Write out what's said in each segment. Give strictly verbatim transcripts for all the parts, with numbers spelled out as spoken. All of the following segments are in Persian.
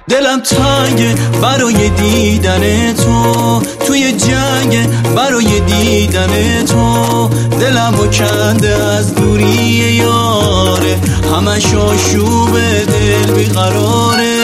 دلم تنگه برای دیدن تو، توی جنگ برای دیدن تو. دلمو کنده از دوری یاره، همش آشوب دل بیقراره.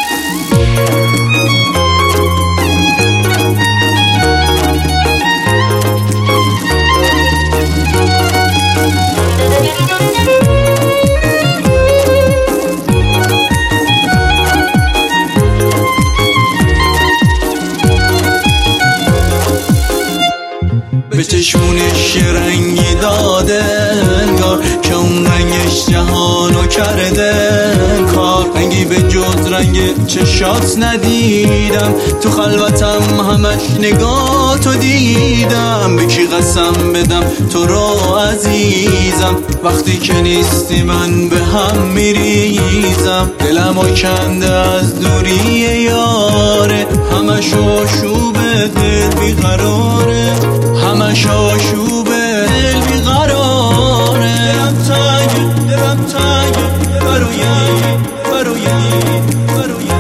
به چشمونش رنگی داده انگار که اون رنگش جهانو کرده کار. رنگی به جز رنگ چشات ندیدم، تو خلوتم همش نگاتو دیدم. به کی قسم بدم تو رو عزیزم، وقتی که نیستی من به هم میریزم. دلمو کنده از دوری یاره، همش آشوب دل بیقراره، همش آشوب دل بیقراره. دلم تنگه دلم تنگه برای برای برای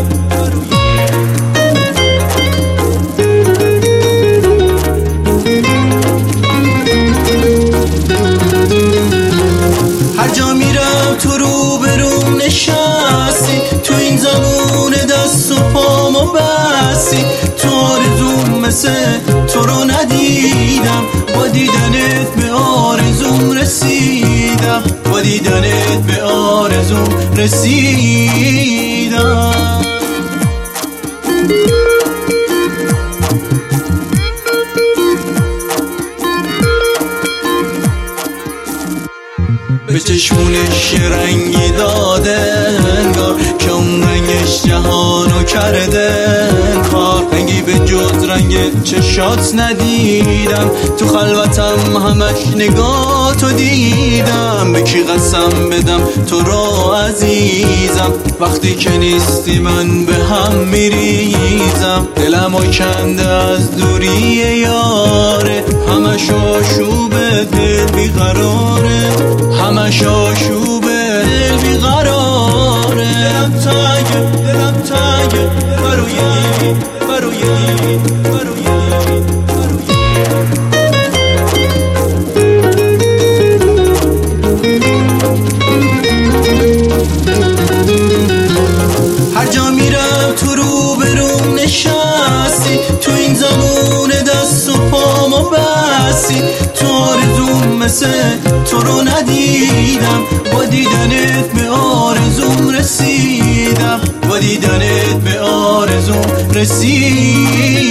هر جا میرم تو رو بروم نشستی، تو این زمان دست و پامو بستی. تو آرزوم مثل تو رو ندیدم، با دیدنت به آرزوم رسیدم، با دیدنت به آرزوم رسیدم. به چشمونش رنگی داده انگار که اون رنگش جهانو کرده کار. رنگی به جز رنگ چشات ندیدم، تو خلوتم همش نگاتو دیدم. به کی قسم بدم تو رو عزیزم، وقتی که نیستی من به هم میریزم. دلمو کنده از دوری یاره، همش آشوب دل بیقراره، همش آشوب دل بیقراره. دلم تنگه دلم تنگه برای برای برای هر جا میرم تو رو بروم نشستی، تو این زمان دست و پامو بستی. تو آرزوم مثل تو رو ندیدم، با دیدنت به آرزوم رسیدم، با دیدنت به آرزوم رسیدم.